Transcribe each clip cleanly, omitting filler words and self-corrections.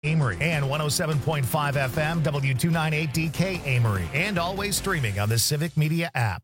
Amory and 107.5 FM W298DK Amory, and always streaming on the Civic Media app.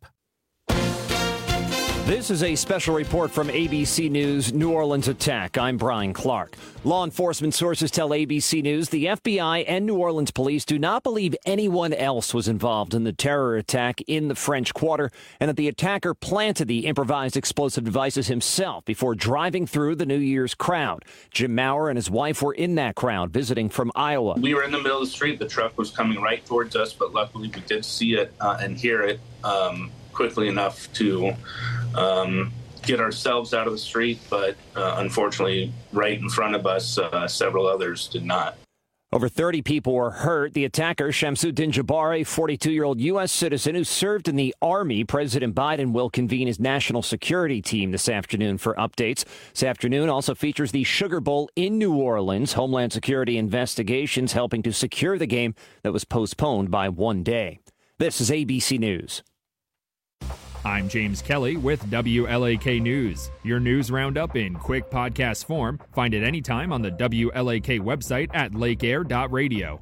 This is a special report from ABC News New Orleans attack. I'm Brian Clark. Law enforcement sources tell ABC News the FBI and New Orleans police do not believe anyone else was involved in the terror attack in the French Quarter, and that the attacker planted the improvised explosive devices himself before driving through the New Year's crowd. Jim Maurer and his wife were in that crowd visiting from Iowa. We were in the middle of the street. The truck was coming right towards us, but luckily we did see it and hear it quickly enough to get ourselves out of the street, but unfortunately, right in front of us, several others did not. Over 30 people were hurt. The attacker, Shamsuddin Jabbar, a 42-year-old U.S. citizen who served in the Army. President Biden will convene his national security team this afternoon for updates. This afternoon also features the Sugar Bowl in New Orleans. Homeland Security investigations helping to secure the game that was postponed by one day. This is ABC News. I'm James Kelly with WLAK News. Your news roundup in quick podcast form. Find it anytime on the WLAK website at lakeair.radio.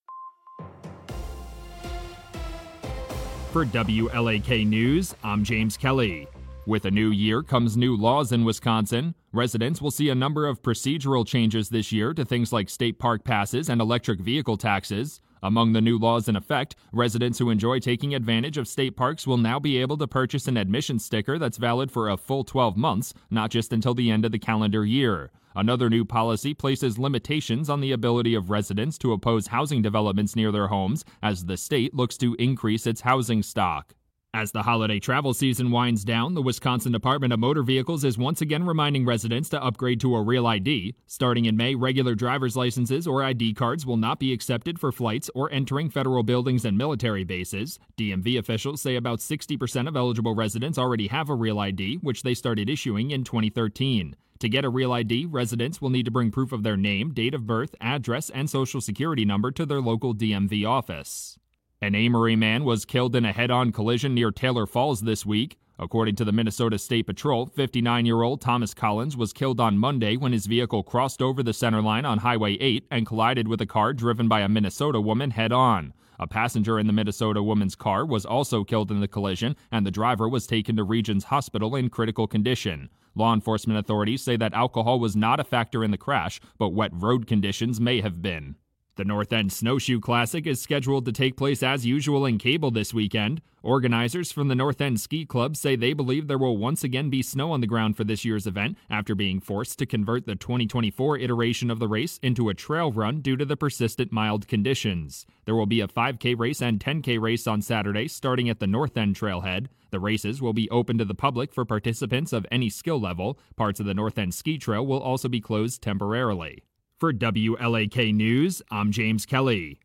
For WLAK News, I'm James Kelly. With a new year comes new laws in Wisconsin. Residents will see a number of procedural changes this year to things like state park passes and electric vehicle taxes. Among the new laws in effect, residents who enjoy taking advantage of state parks will now be able to purchase an admission sticker that's valid for a full 12 months, not just until the end of the calendar year. Another new policy places limitations on the ability of residents to oppose housing developments near their homes as the state looks to increase its housing stock. As the holiday travel season winds down, the Wisconsin Department of Motor Vehicles is once again reminding residents to upgrade to a real ID. Starting in May, regular driver's licenses or ID cards will not be accepted for flights or entering federal buildings and military bases. DMV officials say about 60% of eligible residents already have a real ID, which they started issuing in 2013. To get a real ID, residents will need to bring proof of their name, date of birth, address, and social security number to their local DMV office. An Amory man was killed in a head-on collision near Taylor Falls this week. According to the Minnesota State Patrol, 59-year-old Thomas Collins was killed on Monday when his vehicle crossed over the center line on Highway 8 and collided with a car driven by a Minnesota woman head-on. A passenger in the Minnesota woman's car was also killed in the collision, and the driver was taken to Regions Hospital in critical condition. Law enforcement authorities say that alcohol was not a factor in the crash, but wet road conditions may have been. The North End Snowshoe Classic is scheduled to take place as usual in Cable this weekend. Organizers from the North End Ski Club say they believe there will once again be snow on the ground for this year's event after being forced to convert the 2024 iteration of the race into a trail run due to the persistent mild conditions. There will be a 5K race and 10K race on Saturday starting at the North End Trailhead. The races will be open to the public for participants of any skill level. Parts of the North End Ski Trail will also be closed temporarily. For WLAK News, I'm James Kelly.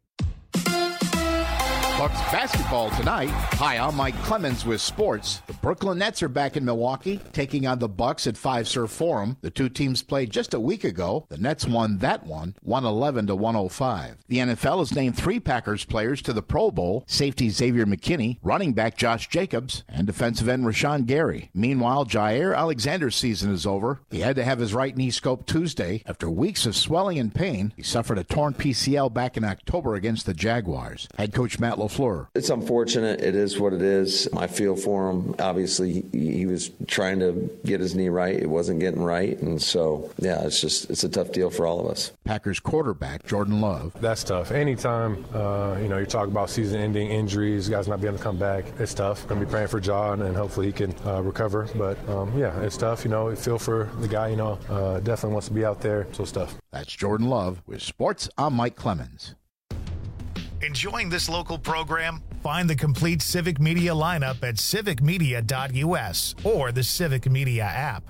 Bucks basketball tonight. Hi, I'm Mike Clemens with sports. The Brooklyn Nets are back in Milwaukee, taking on the Bucks at Fiserv Forum. The two teams played just a week ago. The Nets won that one, 111-105. The NFL has named 3 Packers players to the Pro Bowl: safety Xavier McKinney, running back Josh Jacobs, and defensive end Rashawn Gary. Meanwhile, Jair Alexander's season is over. He had to have his right knee scoped Tuesday. After weeks of swelling and pain, he suffered a torn PCL back in October against the Jaguars. Head coach Matt LaFleur. It's unfortunate. It is what it is. I feel for him. Obviously, he was trying to get his knee right. It wasn't getting right. And so, yeah, it's a tough deal for all of us. Packers quarterback Jordan Love. That's tough. Anytime, you talk about season-ending injuries, guys not being able to come back, it's tough. Going to be praying for John, and hopefully he can recover. But, it's tough. Feel for the guy, definitely wants to be out there. So it's tough. That's Jordan Love with sports. I'm Mike Clemens. Enjoying this local program? Find the complete Civic Media lineup at civicmedia.us or the Civic Media app.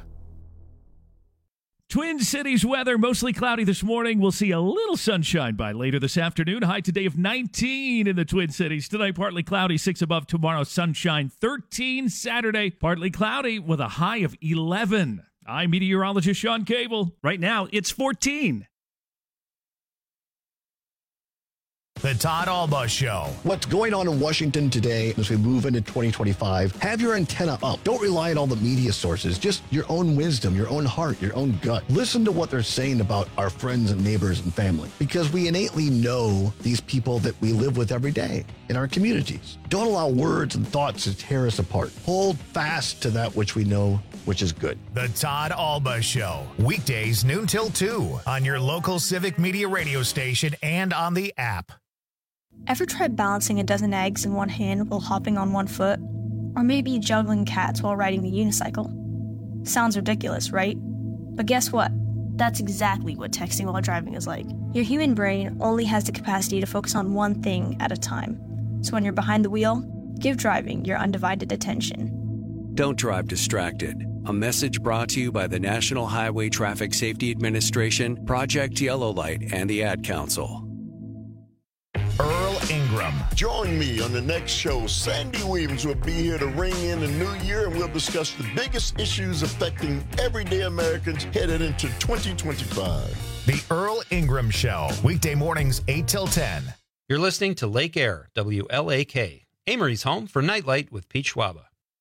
Twin Cities weather, mostly cloudy this morning. We'll see a little sunshine by later this afternoon. High today of 19 in the Twin Cities. Tonight, partly cloudy, 6 above. Tomorrow, sunshine, 13. Saturday, partly cloudy with a high of 11. I'm meteorologist Sean Cable. Right now, it's 14. The Todd Alba Show. What's going on in Washington today as we move into 2025? Have your antenna up. Don't rely on all the media sources. Just your own wisdom, your own heart, your own gut. Listen to what they're saying about our friends and neighbors and family, because we innately know these people that we live with every day in our communities. Don't allow words and thoughts to tear us apart. Hold fast to that which we know, which is good. The Todd Alba Show. Weekdays noon till 2 on your local Civic Media radio station and on the app. Ever tried balancing a dozen eggs in one hand while hopping on one foot? Or maybe juggling cats while riding the unicycle? Sounds ridiculous, right? But guess what? That's exactly what texting while driving is like. Your human brain only has the capacity to focus on one thing at a time. So when you're behind the wheel, give driving your undivided attention. Don't drive distracted. A message brought to you by the National Highway Traffic Safety Administration, Project Yellow Light, and the Ad Council. Earl Ingram. Join me on the next show. Sandy Williams will be here to ring in the new year, and we'll discuss the biggest issues affecting everyday Americans headed into 2025. The Earl Ingram Show. Weekday mornings 8 till 10. You're listening to Lake Air, WLAK, Amory's home for Nightlight with Pete Schwaba.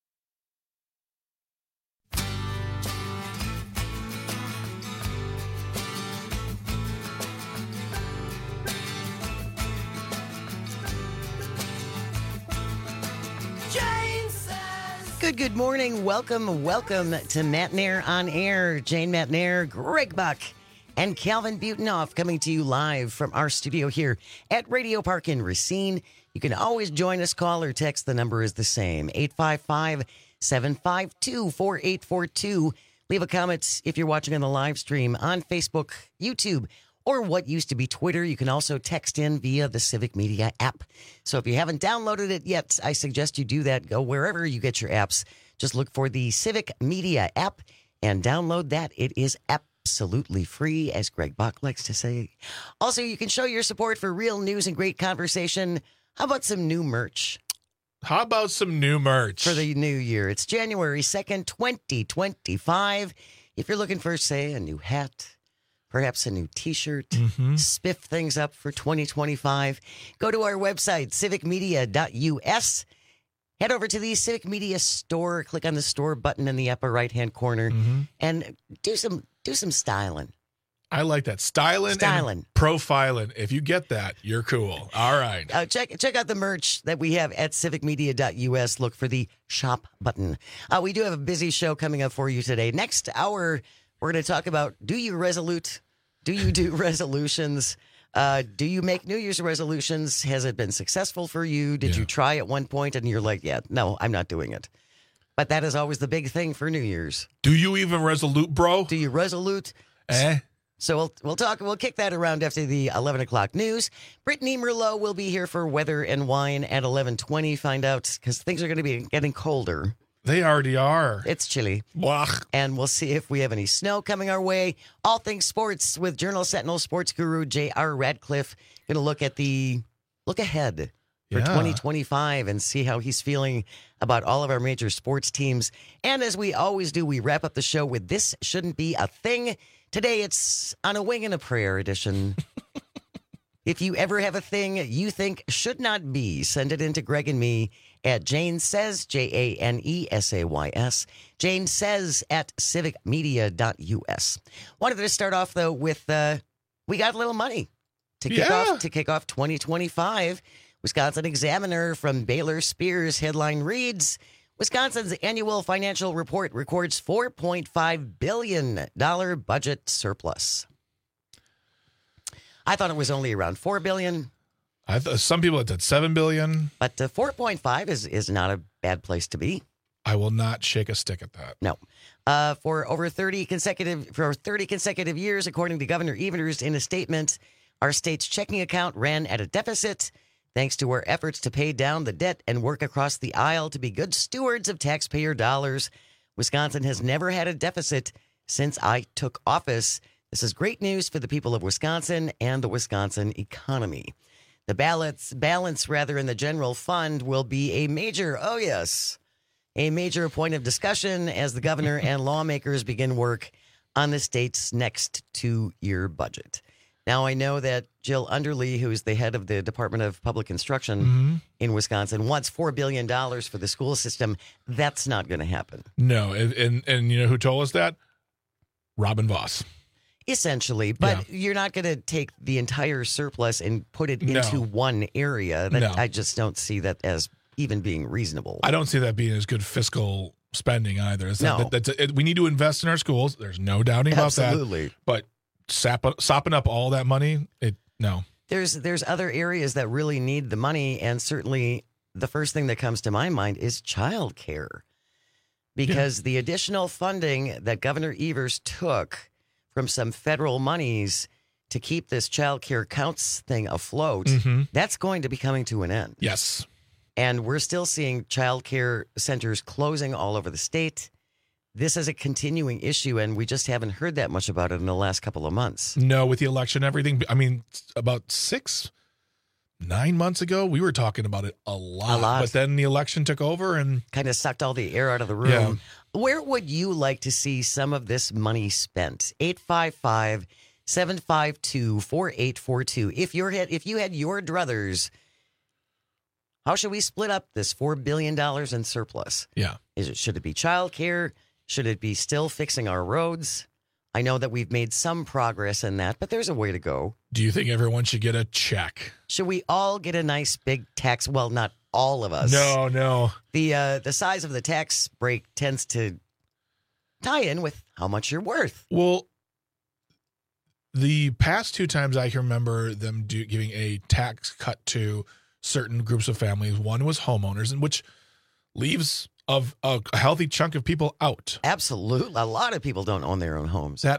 Good morning. Welcome to Matt Nair on Air. Jane Matt Nair, Greg Buck, and Calvin Butenhoff coming to you live from our studio here at Radio Park in Racine. You can always join us, call or text. The number is the same, 855-752-4842. Leave a comment if you're watching on the live stream on Facebook, YouTube, or what used to be Twitter. You can also text in via the Civic Media app. So if you haven't downloaded it yet, I suggest you do that. Go wherever you get your apps. Just look for the Civic Media app and download that. It is absolutely free, as Greg Bach likes to say. Also, you can show your support for real news and great conversation. How about some new merch? How about some new merch? For the new year. It's January 2nd, 2025. If you're looking for, say, a new hat, perhaps a new T-shirt, spiff things up for 2025, go to our website, civicmedia.us. Head over to the Civic Media store, click on the store button in the upper right-hand corner, and do some styling. I like that. Styling and profiling. If you get that, you're cool. All right. Check out the merch that we have at civicmedia.us. Look for the shop button. We do have a busy show coming up for you today. Next hour, we're going to talk about, do you do resolutions? Do you make New Year's resolutions? Has it been successful for you? Did you try at one point and you're like, yeah, no, I'm not doing it. But that is always the big thing for New Year's. Do you even resolute, bro? Do you resolute? So we'll kick that around after the 11 o'clock news. Brittany Merlot will be here for Weather and Wine at 11:20. Find out, because things are going to be getting colder. They already are. It's chilly. Blah. And we'll see if we have any snow coming our way. All things sports with Journal Sentinel sports guru J.R. Radcliffe. Going to look ahead for 2025 and see how he's feeling about all of our major sports teams. And as we always do, we wrap up the show with This Shouldn't Be a Thing. Today it's On a Wing and a Prayer edition. If you ever have a thing you think should not be, send it in to Greg and me at Jane Says, JaneSays, Jane Says at civicmedia.us. Wanted to start off, though, with we got a little money to kick off 2025. Wisconsin Examiner from Baylor Spears headline reads, Wisconsin's annual financial report records $4.5 billion budget surplus. I thought it was only around $4 billion. Some people had said $7 billion. But 4.5 is not a bad place to be. I will not shake a stick at that. No. For 30 consecutive years, according to Governor Evers in a statement, our state's checking account ran at a deficit. Thanks to our efforts to pay down the debt and work across the aisle to be good stewards of taxpayer dollars, Wisconsin has never had a deficit since I took office. This is great news for the people of Wisconsin and the Wisconsin economy. The balance in the general fund will be a major point of discussion as the governor and lawmakers begin work on the state's next 2-year budget. Now, I know that Jill Underly, who is the head of the Department of Public Instruction in Wisconsin, wants $4 billion for the school system. That's not going to happen. No. And you know who told us that? Robin Voss. Essentially. But you're not going to take the entire surplus and put it into one area. I just don't see that as even being reasonable. I don't see that being as good fiscal spending either. We need to invest in our schools. There's no doubting about that. Absolutely. But sopping up all that money, no. There's other areas that really need the money, and certainly the first thing that comes to my mind is childcare, because the additional funding that Governor Evers took from some federal monies to keep this childcare counts thing afloat, that's going to be coming to an end. Yes. And we're still seeing childcare centers closing all over the state. This is a continuing issue, and we just haven't heard that much about it in the last couple of months. No, with the election and everything. I mean, about 9 months ago, we were talking about it a lot. But then the election took over and kind of sucked all the air out of the room. Yeah. Where would you like to see some of this money spent? 855-752-4842. If you had your druthers, how should we split up this $4 billion in surplus? Yeah. Should it be childcare? Should it be still fixing our roads? I know that we've made some progress in that, but there's a way to go. Do you think everyone should get a check? Should we all get a nice big tax? Well, not all of us. No. The size of the tax break tends to tie in with how much you're worth. Well, the past 2 times I can remember them giving a tax cut to certain groups of families. One was homeowners, and which leaves of a healthy chunk of people out. Absolutely. A lot of people don't own their own homes. That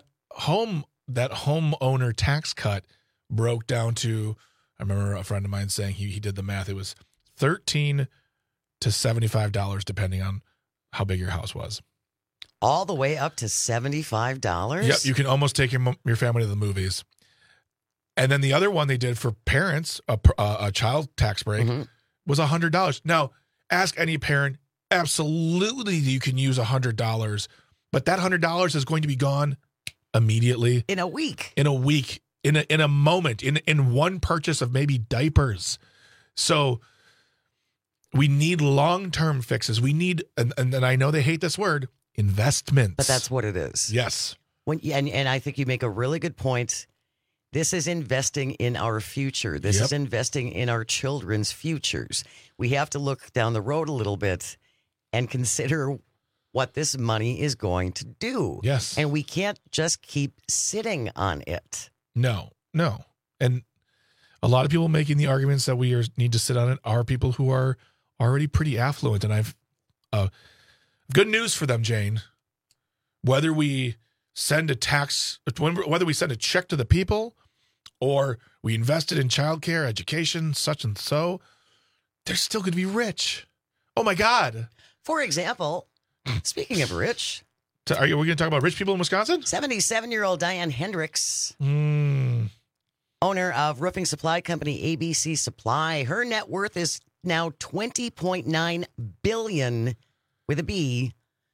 homeowner tax cut broke down to, I remember a friend of mine saying he did the math. It was $13 to $75 depending on how big your house was. All the way up to $75? Yep, you can almost take your family to the movies. And then the other one they did for parents, a child tax break, was $100. Now, ask any parent, absolutely you can use $100, but that $100 is going to be gone immediately. In a week. In a moment, in one purchase of maybe diapers. So we need long-term fixes. We need, and I know they hate this word, investments. But that's what it is. Yes. And I think you make a really good point. This is investing in our future. This is investing in our children's futures. We have to look down the road a little bit and consider what this money is going to do. Yes. And we can't just keep sitting on it. No. And a lot of people making the arguments that we need to sit on it are people who are already pretty affluent. And I've good news for them, Jane. Whether we send a check to the people or we invested in childcare, education, such and so, they're still going to be rich. Oh, my God. For example, speaking of rich. Are we going to talk about rich people in Wisconsin? 77-year-old Diane Hendricks, owner of roofing supply company ABC Supply. Her net worth is now $20.9 billion with a B.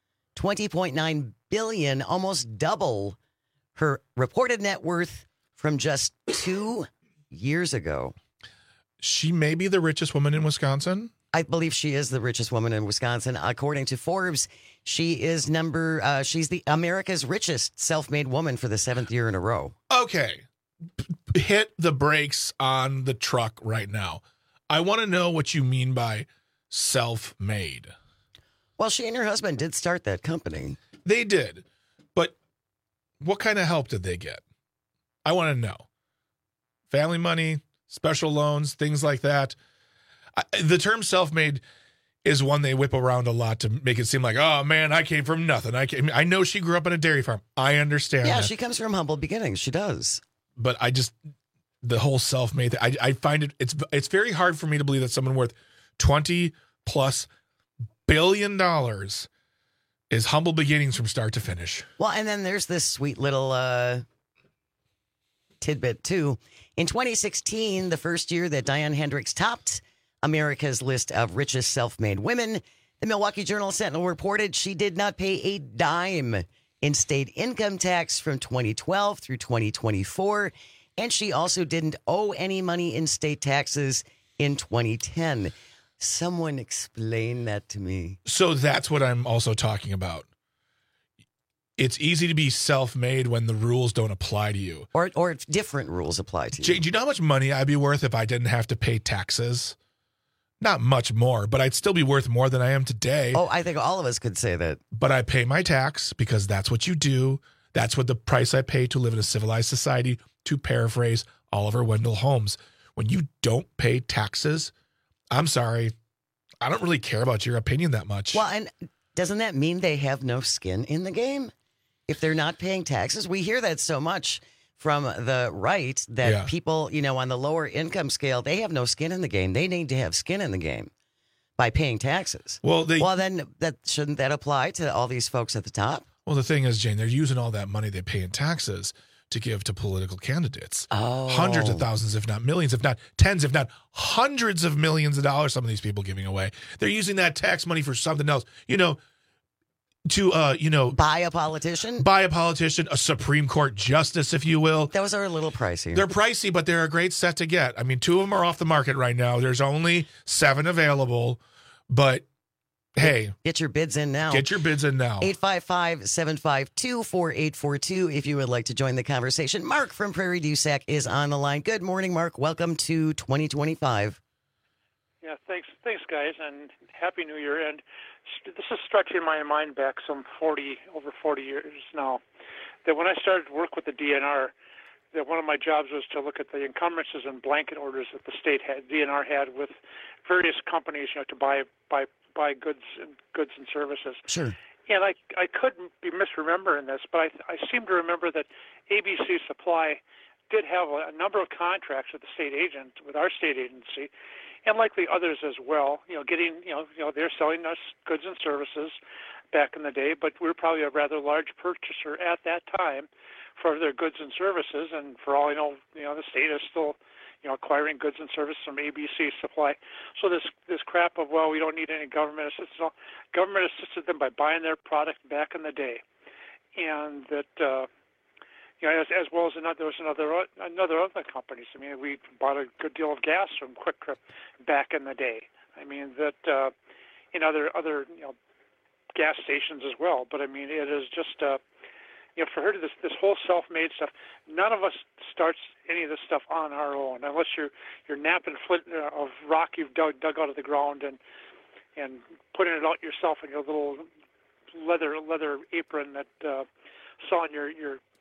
$20.9 billion, almost double her reported net worth from just 2 years ago. She may be the richest woman in Wisconsin. I believe she is the richest woman in Wisconsin. According to Forbes, she is she's the America's richest self-made woman for the 7th year in a row. Okay. Hit the brakes on the truck right now. I want to know what you mean by self-made. Well, she and her husband did start that company. They did. But what kind of help did they get? I want to know. Family money, special loans, things like that. The term self-made is one they whip around a lot to make it seem like, oh, man, I came from nothing. I know she grew up on a dairy farm. I understand that. She comes from humble beginnings. She does. But the whole self-made thing, I find it's very hard for me to believe that someone worth $20+ billion is humble beginnings from start to finish. Well, and then there's this sweet little tidbit, too. In 2016, the first year that Diane Hendricks topped America's list of richest self-made women, the Milwaukee Journal-Sentinel reported she did not pay a dime in state income tax from 2012 through 2024. And she also didn't owe any money in state taxes in 2010. Someone explain that to me. So that's what I'm also talking about. It's easy to be self-made when the rules don't apply to you. Or if different rules apply to you. Jay, do you know how much money I'd be worth if I didn't have to pay taxes? Not much more, but I'd still be worth more than I am today. Oh, I think all of us could say that. But I pay my tax because that's what you do. That's what the price I pay to live in a civilized society, to paraphrase Oliver Wendell Holmes. When you don't pay taxes, I'm sorry, I don't really care about your opinion that much. Well, and doesn't that mean they have no skin in the game? If they're not paying taxes, we hear that so much from the right that people, on the lower income scale, they have no skin in the game. They need to have skin in the game by paying taxes. Well, then shouldn't that apply to all these folks at the top? Well, the thing is, Jane, they're using all that money they pay in taxes to give to political candidates. Oh. Hundreds of thousands, if not millions, if not tens, if not hundreds of millions of dollars, some of these people giving away. They're using that tax money for something else. To buy a politician, a Supreme Court justice, if you will. Those are a little pricey. They're pricey, but they're a great set to get. I mean, 2 of them are off the market right now. There's only 7 available, but hey, get your bids in now. 855-752-4842 if you would like to join the conversation. Mark from Prairie du Sac is on the line. Good morning, Mark. Welcome to 2025. Yeah, thanks, guys, and Happy New Year. And this is stretching my mind back over 40 years now, that when I started to work with the DNR, that one of my jobs was to look at the encumbrances and blanket orders that the DNR had with various companies, to buy goods and services. Sure. And I could be misremembering this, but I seem to remember that ABC Supply did have a number of contracts with our state agency, and likely others as well. They're selling us goods and services back in the day, but we were probably a rather large purchaser at that time for their goods and services. And for all I know, the state is still, acquiring goods and services from ABC Supply. So this crap of, we don't need any government assistance. No, government assisted them by buying their product back in the day, and that. As well as there was other companies. I mean, we bought a good deal of gas from Quick Trip back in the day. I mean that in other gas stations as well. But I mean, it is just for her to this whole self-made stuff. None of us starts any of this stuff on our own unless you're napping flint of rock you've dug out of the ground and putting it out yourself in your little leather apron that sawing your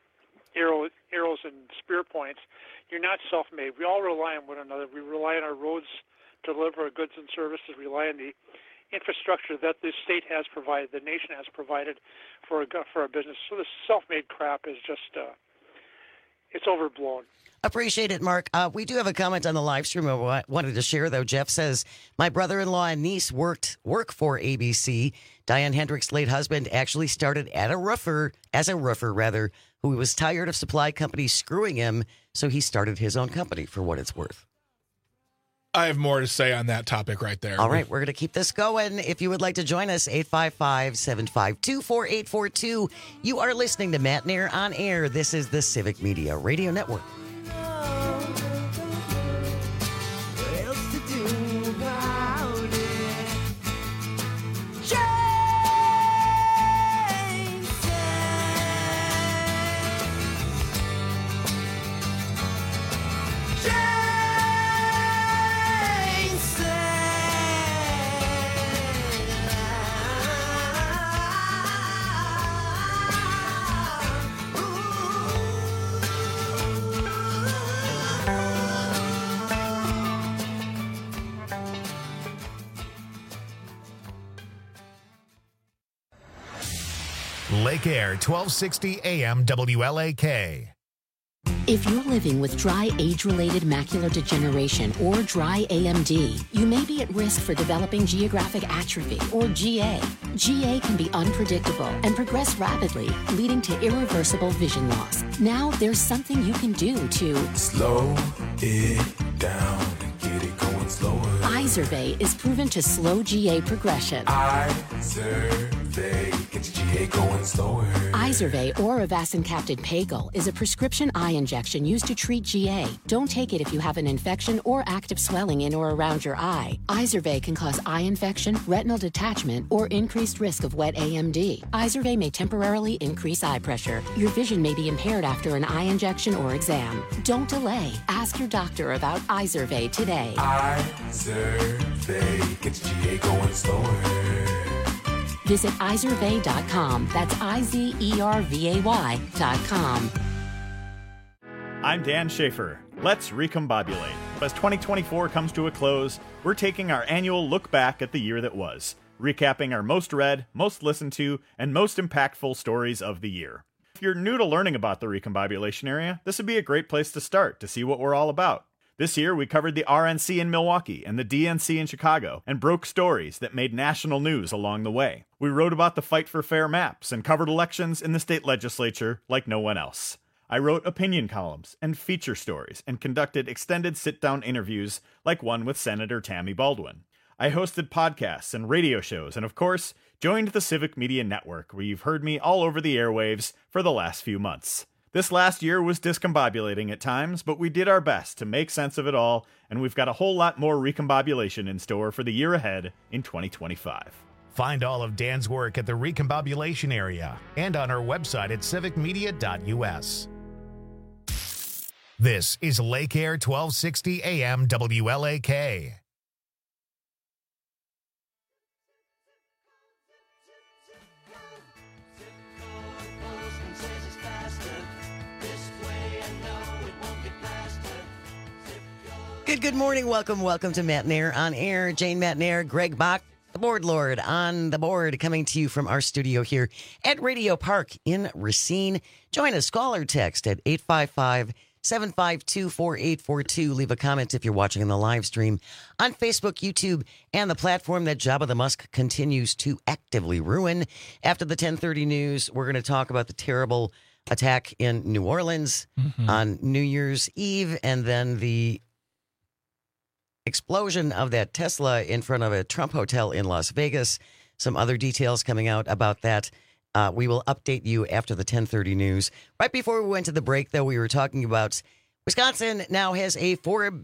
arrows and spear points. You're not self-made. We all rely on one another. We rely on our roads to deliver our goods and services. We rely on the infrastructure that the state has provided, the nation has provided for a business. So this self-made crap is just, it's overblown. Appreciate it, Mark. We do have a comment on the live stream I wanted to share, though. Jeff says, my brother-in-law and niece work for ABC. Diane Hendricks' late husband actually started as a roofer, who was tired of supply companies screwing him, so he started his own company, for what it's worth. I have more to say on that topic right there. All right, we're going to keep this going. If you would like to join us, 855-752-4842. You are listening to Matt Nair on Air. This is the Civic Media Radio Network. Lake Air, 1260 AM WLAK. If you're living with dry age-related macular degeneration or dry AMD, you may be at risk for developing geographic atrophy or GA. GA can be unpredictable and progress rapidly, leading to irreversible vision loss. Now there's something you can do to slow it down and get it going slower. Izervay is proven to slow GA progression. Izervay. Izervay gets GA going slower. Izervay or Avastin Captain Pagel is a prescription eye injection used to treat GA. Don't take it if you have an infection or active swelling in or around your eye. Izervay can cause eye infection, retinal detachment, or increased risk of wet AMD. Izervay may temporarily increase eye pressure. Your vision may be impaired after an eye injection or exam. Don't delay. Ask your doctor about Izervay today. Izervay gets GA going slower. Visit Izervay.com. That's IZERVAY.com. I'm Dan Schaefer. Let's recombobulate. As 2024 comes to a close, we're taking our annual look back at the year that was, recapping our most read, most listened to, and most impactful stories of the year. If you're new to learning about the recombobulation area, this would be a great place to start to see what we're all about. This year, we covered the RNC in Milwaukee and the DNC in Chicago and broke stories that made national news along the way. We wrote about the fight for fair maps and covered elections in the state legislature like no one else. I wrote opinion columns and feature stories and conducted extended sit-down interviews like one with Senator Tammy Baldwin. I hosted podcasts and radio shows and, of course, joined the Civic Media Network, where you've heard me all over the airwaves for the last few months. This last year was discombobulating at times, but we did our best to make sense of it all, and we've got a whole lot more recombobulation in store for the year ahead in 2025. Find all of Dan's work at the recombobulation area and on our website at civicmedia.us. This is Lake Air 1260 AM WLAK. Good morning. Welcome to Matt Nair on Air. Jane Matt Nair, Greg Bach, the board lord on the board, coming to you from our studio here at Radio Park in Racine. Join us, call or text at 855-752-4842. Leave a comment if you're watching on the live stream on Facebook, YouTube, and the platform that Jabba the Musk continues to actively ruin. After the 10:30 news, we're going to talk about the terrible attack in New Orleans on New Year's Eve, and then the explosion of that Tesla in front of a Trump hotel in Las Vegas. Some other details coming out about that. We will update you after the 10:30 news. Right before we went to the break, though, we were talking about Wisconsin now has a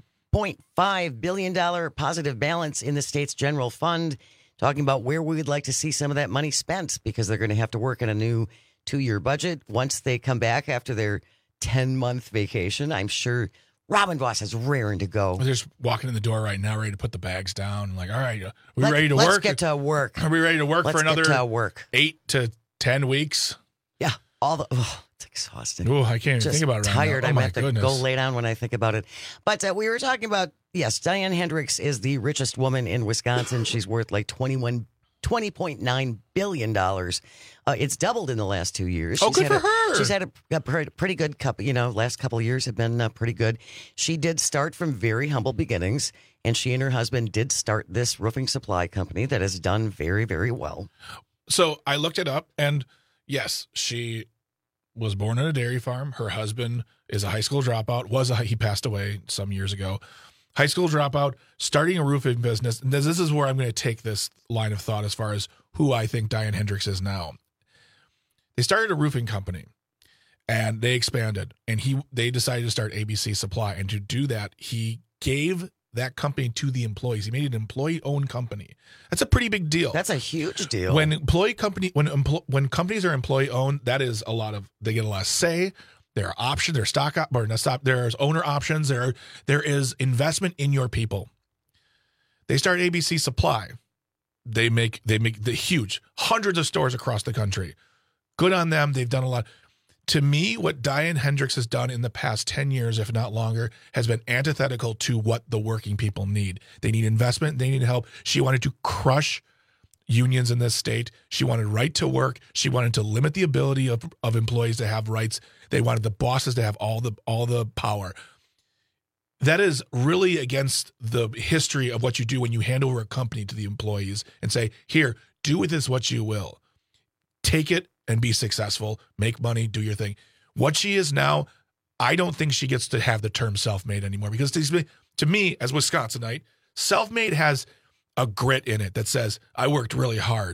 $4.5 billion positive balance in the state's general fund, talking about where we would like to see some of that money spent, because they're going to have to work on a new 2-year budget once they come back after their 10-month vacation. I'm sure Robin Voss is raring to go. They're just walking in the door right now, ready to put the bags down. Like, all right, ready to work? Let's get to work. Are we ready to work for another 8 to 10 weeks? Yeah, it's exhausting. Oh, I can't even think about it right now. Tired. I have to go lay down when I think about it. But we were talking about, yes, Diane Hendricks is the richest woman in Wisconsin. She's worth like $20.9 billion. It's doubled in the last 2 years. Good for her. She's had a pretty good couple, last couple of years have been pretty good. She did start from very humble beginnings, and she and her husband did start this roofing supply company that has done very, very well. So I looked it up, and yes, she was born on a dairy farm. Her husband is a high school dropout. He passed away some years ago. High school dropout, starting a roofing business. And this is where I'm going to take this line of thought as far as who I think Diane Hendricks is now. They started a roofing company, and they expanded, and they decided to start ABC Supply. And to do that, he gave that company to the employees. He made it an employee-owned company. That's a pretty big deal. That's a huge deal. When companies are employee-owned, that is they get a lot of say. There are options, there's there's owner options, there is investment in your people. They start ABC Supply. They make the huge hundreds of stores across the country. Good on them. They've done a lot. To me, what Diane Hendricks has done in the past 10 years, if not longer, has been antithetical to what the working people need. They need investment. They need help. She wanted to crush unions in this state. She wanted right to work. She wanted to limit the ability of employees to have rights. They wanted the bosses to have all the power. That is really against the history of what you do when you hand over a company to the employees and say, here, do with this what you will. Take it and be successful, make money, do your thing. What she is now, I don't think she gets to have the term self-made anymore, because to me, as Wisconsinite, self-made has a grit in it that says, I worked really hard.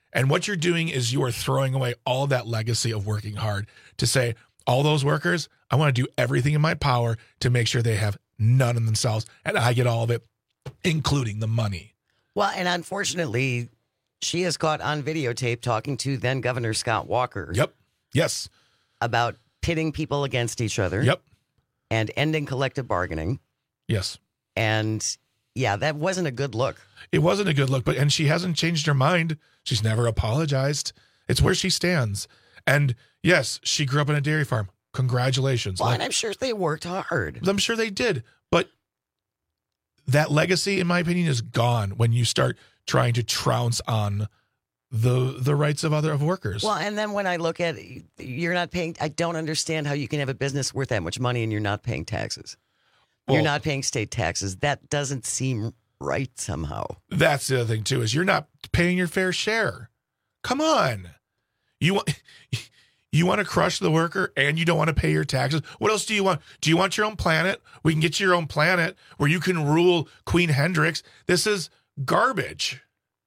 And what you're doing is you are throwing away all of that legacy of working hard to say, all those workers, I want to do everything in my power to make sure they have none of themselves, and I get all of it, including the money. Well, and unfortunately, she is caught on videotape talking to then Governor Scott Walker. Yep. Yes. About pitting people against each other. Yep. And ending collective bargaining. Yes. And yeah, that wasn't a good look. It wasn't a good look, and she hasn't changed her mind. She's never apologized. It's where she stands. And yes, she grew up on a dairy farm. Congratulations. Well, and I'm sure they worked hard. I'm sure they did. But that legacy, in my opinion, is gone when you start trying to trounce on the rights of workers. Well, and then when I look at you're not paying, I don't understand how you can have a business worth that much money and you're not paying taxes. You're not paying state taxes. That doesn't seem right somehow. That's the other thing, too, is you're not paying your fair share. Come on. You want to crush the worker and you don't want to pay your taxes? What else do you want? Do you want your own planet? We can get you your own planet where you can rule Queen Hendrix. This is garbage.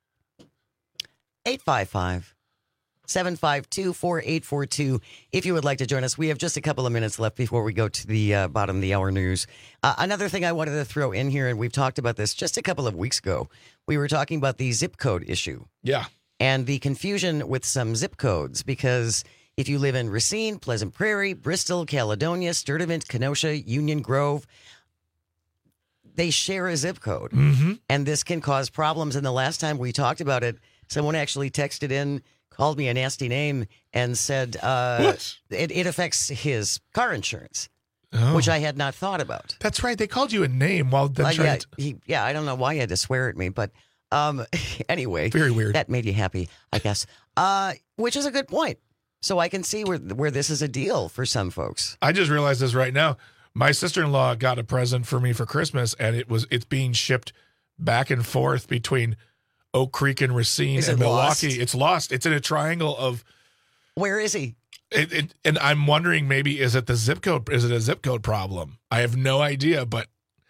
855-752-4842. If you would like to join us, we have just a couple of minutes left before we go to the bottom of the hour news. Another thing I wanted to throw in here, and we've talked about this just a couple of weeks ago. We were talking about the zip code issue. Yeah. And the confusion with some zip codes, because if you live in Racine, Pleasant Prairie, Bristol, Caledonia, Sturtevant, Kenosha, Union Grove, they share a zip code. Mm-hmm. And this can cause problems. And the last time we talked about it, someone actually texted in, called me a nasty name, and said it affects his car insurance, which I had not thought about. That's right. They called you a name while then trying to... I don't know why he had to swear at me, but anyway. Very weird. That made you happy, I guess. Which is a good point. So I can see where this is a deal for some folks. I just realized this right now. My sister-in-law got a present for me for Christmas, and it's being shipped back and forth between Oak Creek and Racine and Milwaukee. Lost? It's lost. It's in a triangle of... Where is he? And I'm wondering, maybe, is it the zip code? Is it a zip code problem? I have no idea, but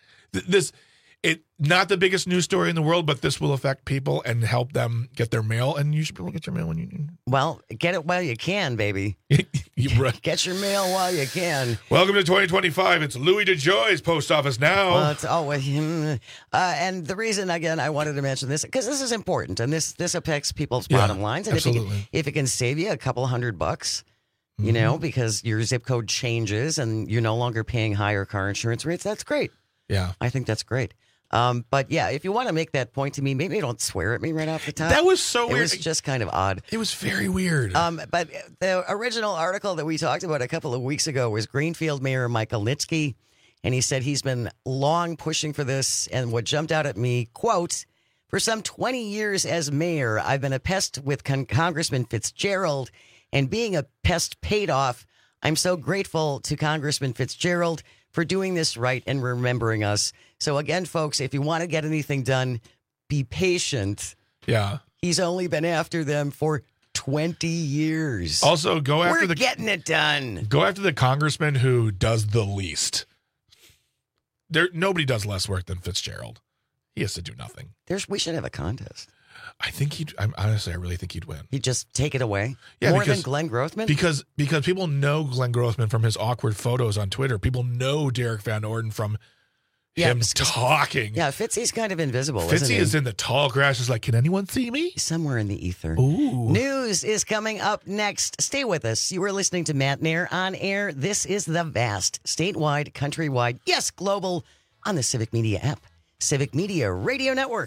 not the biggest news story in the world, but this will affect people and help them get their mail. And you should be able to get your mail when you need. Well, get it while you can, baby. Get your mail while you can. Welcome to 2025. It's Louis DeJoy's post office now. Well, it's always him. And the reason, again, I wanted to mention this, because this is important, and this affects people's bottom lines. And absolutely. If it can save you a couple $100, you know, because your zip code changes and you're no longer paying higher car insurance rates, that's great. Yeah. I think that's great. But yeah, if you want to make that point to me, maybe don't swear at me right off the top. That was so weird. It was just kind of odd. It was very weird. But the original article that we talked about a couple of weeks ago was Greenfield Mayor Michael Litsky, and he said he's been long pushing for this. And what jumped out at me, quote, "For some 20 years as mayor, I've been a pest with Congressman Fitzgerald, and being a pest paid off. I'm so grateful to Congressman Fitzgerald for doing this right and remembering us." So again, folks, if you want to get anything done, be patient. Yeah. He's only been after them for 20 years. Also, We're getting it done. Go after the congressman who does the least. Nobody does less work than Fitzgerald. He has to do nothing. We should have a contest. I think I really think he'd win. He'd just take it away? Yeah, More than Glenn Grothman? Because people know Glenn Grothman from his awkward photos on Twitter. People know Derek Van Orden from him talking. Yeah, Fitzy's kind of invisible, Fitzy is in the tall grass. Is like, can anyone see me? Somewhere in the ether. Ooh. News is coming up next. Stay with us. You are listening to Matt Nair on air. This is the vast, statewide, countrywide, yes, global, on the Civic Media app. Civic Media Radio Network.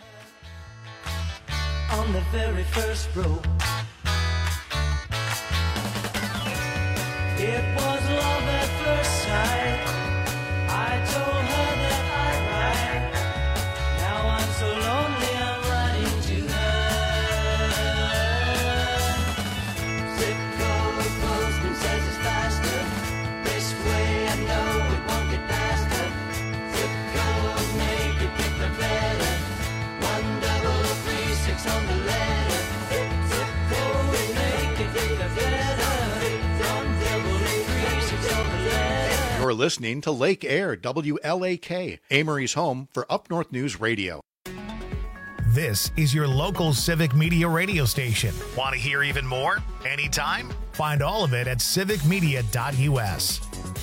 On the very first row, it was love at first sight. I told her that I'd ride. Now I'm so lonely, I'm writing to her. Zip code postman says it's faster. This way I know it won't get faster. Zip code make it get the better. 13336 on the letter. Zip code make it get the better. 13336 on the letter. You're listening to Lake Air, WLAK, Amory's home for Up North News Radio. This is your local Civic Media radio station. Want to hear even more? Anytime? Find all of it at civicmedia.us.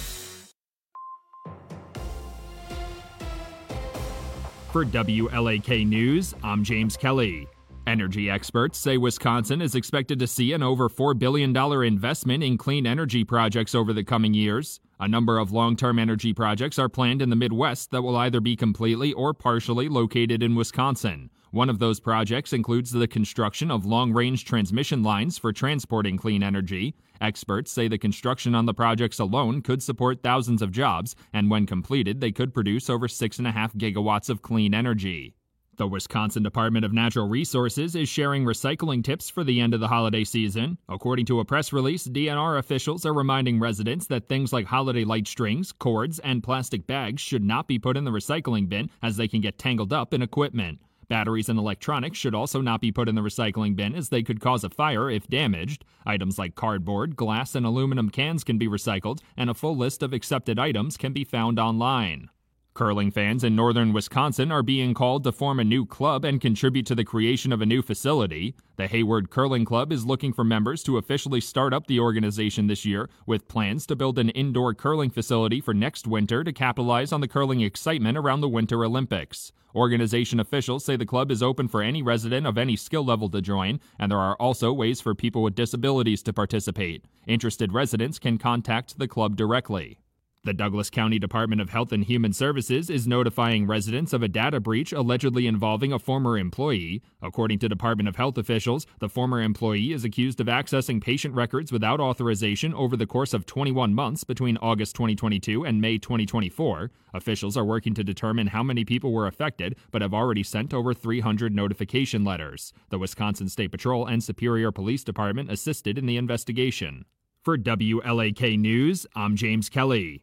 For WLAK News, I'm James Kelly. Energy experts say Wisconsin is expected to see an over $4 billion investment in clean energy projects over the coming years. A number of long-term energy projects are planned in the Midwest that will either be completely or partially located in Wisconsin. One of those projects includes the construction of long-range transmission lines for transporting clean energy. Experts say the construction on the projects alone could support thousands of jobs, and when completed, they could produce over 6.5 gigawatts of clean energy. The Wisconsin Department of Natural Resources is sharing recycling tips for the end of the holiday season. According to a press release, DNR officials are reminding residents that things like holiday light strings, cords, and plastic bags should not be put in the recycling bin as they can get tangled up in equipment. Batteries and electronics should also not be put in the recycling bin as they could cause a fire if damaged. Items like cardboard, glass, and aluminum cans can be recycled, and a full list of accepted items can be found online. Curling fans in northern Wisconsin are being called to form a new club and contribute to the creation of a new facility. The Hayward Curling Club is looking for members to officially start up the organization this year, with plans to build an indoor curling facility for next winter to capitalize on the curling excitement around the Winter Olympics. Organization officials say the club is open for any resident of any skill level to join, and there are also ways for people with disabilities to participate. Interested residents can contact the club directly. The Douglas County Department of Health and Human Services is notifying residents of a data breach allegedly involving a former employee. According to Department of Health officials, the former employee is accused of accessing patient records without authorization over the course of 21 months between August 2022 and May 2024. Officials are working to determine how many people were affected, but have already sent over 300 notification letters. The Wisconsin State Patrol and Superior Police Department assisted in the investigation. For WLAK News, I'm James Kelly.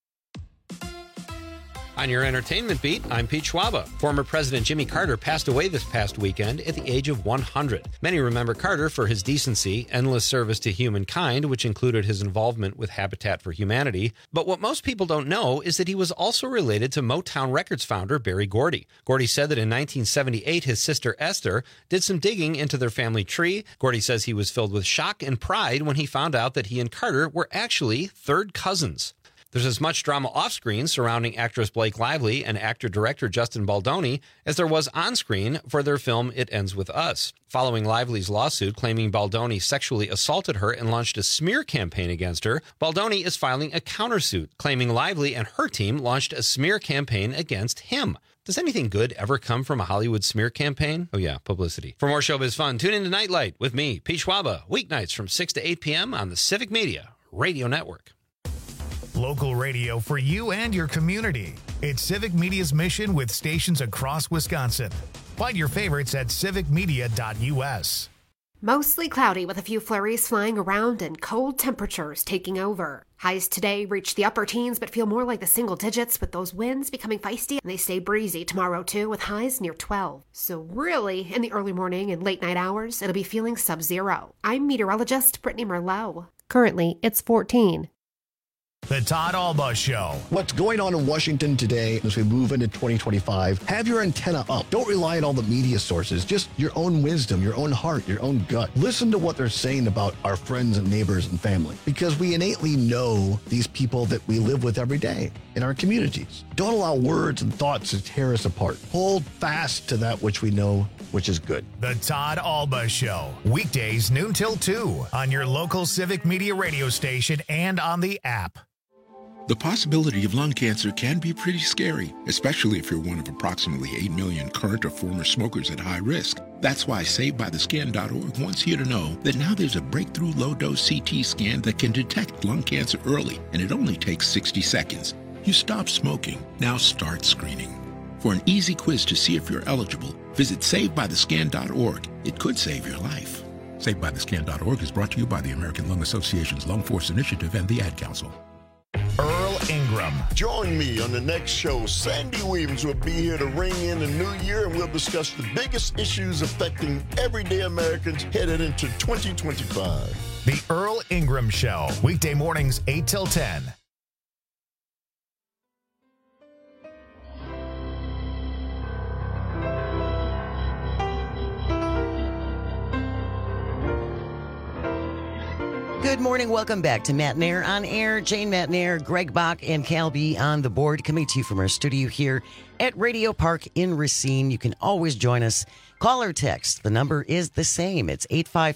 On your entertainment beat, I'm Pete Schwaba. Former President Jimmy Carter passed away this past weekend at the age of 100. Many remember Carter for his decency, endless service to humankind, which included his involvement with Habitat for Humanity. But what most people don't know is that he was also related to Motown Records founder Berry Gordy. Gordy said that in 1978, his sister Esther did some digging into their family tree. Gordy says he was filled with shock and pride when he found out that he and Carter were actually third cousins. There's as much drama off-screen surrounding actress Blake Lively and actor-director Justin Baldoni as there was on-screen for their film It Ends With Us. Following Lively's lawsuit claiming Baldoni sexually assaulted her and launched a smear campaign against her, Baldoni is filing a countersuit claiming Lively and her team launched a smear campaign against him. Does anything good ever come from a Hollywood smear campaign? Oh yeah, publicity. For more showbiz fun, tune in to Nightlight with me, Pete Schwaba, weeknights from 6 to 8 p.m. on the Civic Media Radio Network. Local radio for you and your community. It's Civic Media's mission with stations across Wisconsin. Find your favorites at civicmedia.us. Mostly cloudy with a few flurries flying around and cold temperatures taking over. Highs today reach the upper teens but feel more like the single digits, with those winds becoming feisty, and they stay breezy tomorrow too, with highs near 12. So really, in the early morning and late night hours, it'll be feeling sub-zero. I'm meteorologist Brittany Merlot. Currently, it's 14. The Todd Alba Show. What's going on in Washington today as we move into 2025? Have your antenna up. Don't rely on all the media sources. Just your own wisdom, your own heart, your own gut. Listen to what they're saying about our friends and neighbors and family, because we innately know these people that we live with every day in our communities. Don't allow words and thoughts to tear us apart. Hold fast to that which we know, which is good. The Todd Alba Show. Weekdays noon till 2 on your local Civic Media radio station and on the app. The possibility of lung cancer can be pretty scary, especially if you're one of approximately 8 million current or former smokers at high risk. That's why SaveByTheScan.org wants you to know that now there's a breakthrough low-dose CT scan that can detect lung cancer early, and it only takes 60 seconds. You stop smoking, now start screening. For an easy quiz to see if you're eligible, visit SaveByTheScan.org. It could save your life. SaveByTheScan.org is brought to you by the American Lung Association's Lung Force Initiative and the Ad Council. Earl Ingram. Join me on the next show. Sandy Williams will be here to ring in the new year, and we'll discuss the biggest issues affecting everyday Americans headed into 2025. The Earl Ingram Show. Weekday mornings 8 till 10. Good morning. Welcome back to Matt Nair on Air. Jane Matt Nair, Greg Bach, and Cal B on the board, coming to you from our studio here at Radio Park in Racine. You can always join us. Call or text. The number is the same. It's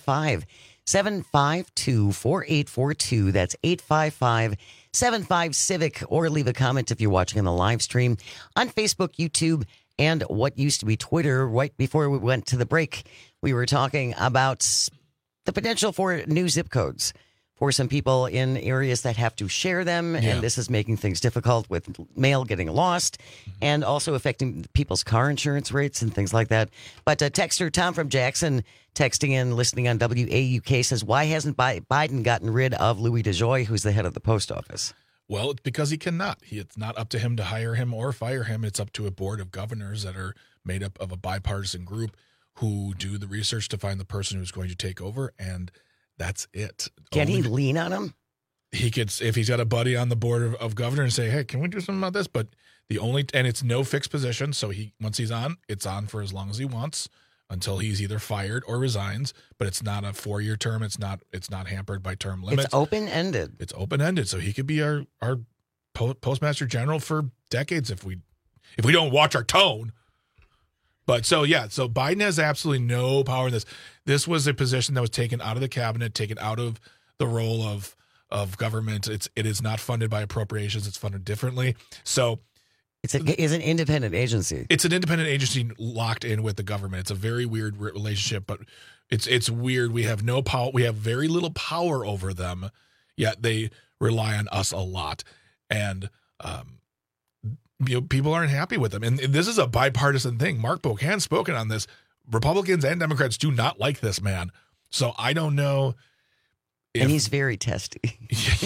855-752-4842. That's 855-75-CIVIC. Or leave a comment if you're watching on the live stream on Facebook, YouTube, and what used to be Twitter. Right before we went to the break, we were talking about the potential for new zip codes for some people in areas that have to share them. Yeah. And this is making things difficult with mail getting lost and also affecting people's car insurance rates and things like that. But texter Tom from Jackson texting in, listening on WAUK, says, why hasn't Biden gotten rid of Louis DeJoy, who's the head of the post office? Well, it's because he cannot. It's not up to him to hire him or fire him. It's up to a board of governors that are made up of a bipartisan group who do the research to find the person who's going to take over, and that's it. Can he lean on him? He could, if he's got a buddy on the board of governors, and say, hey, can we do something about this? But and it's no fixed position, so once he's on, it's on for as long as he wants until he's either fired or resigns. But it's not a 4-year term. It's not hampered by term limits. It's open-ended. It's open-ended, so he could be our postmaster general for decades if we don't watch our tone. But so Biden has absolutely no power in this. This was a position that was taken out of the cabinet, taken out of the role of government. It is not funded by appropriations. It's funded differently. So it's an independent agency. It's an independent agency locked in with the government. It's a very weird relationship, but it's weird. We have no power. We have very little power over them, yet they rely on us a lot. And people aren't happy with them. And this is a bipartisan thing. Mark Buchanan's spoken on this. Republicans and Democrats do not like this man. So I don't know. And he's very testy.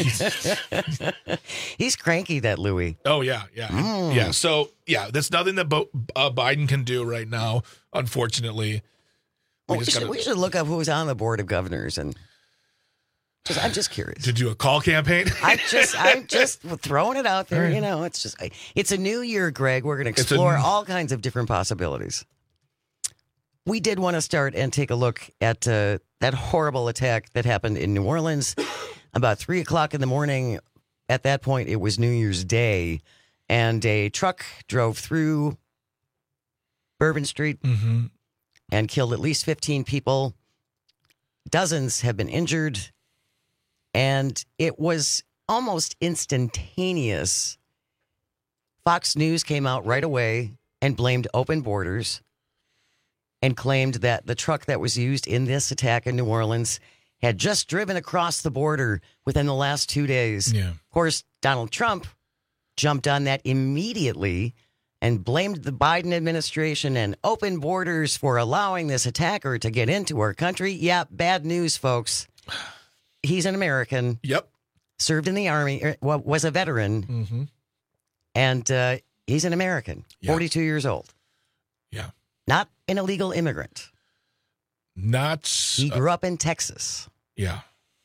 He's cranky, that Louis. Oh, yeah. Yeah. So, that's nothing that Biden can do right now, unfortunately. We should look up who's on the board of governors and I'm just curious. To do a call campaign? I'm just throwing it out there. Right. It's a new year, Greg. We're going to explore all kinds of different possibilities. We did want to start and take a look at that horrible attack that happened in New Orleans about 3:00 in the morning. At that point, it was New Year's Day, and a truck drove through Bourbon Street and killed at least 15 people. Dozens have been injured. And it was almost instantaneous. Fox News came out right away and blamed open borders and claimed that the truck that was used in this attack in New Orleans had just driven across the border within the last 2 days. Yeah. Of course, Donald Trump jumped on that immediately and blamed the Biden administration and open borders for allowing this attacker to get into our country. Yeah, bad news, folks. He's an American. Yep. Served in the Army, was a veteran. And he's an American, 42 years old. Yeah. Not an illegal immigrant. He grew up in Texas. Yeah.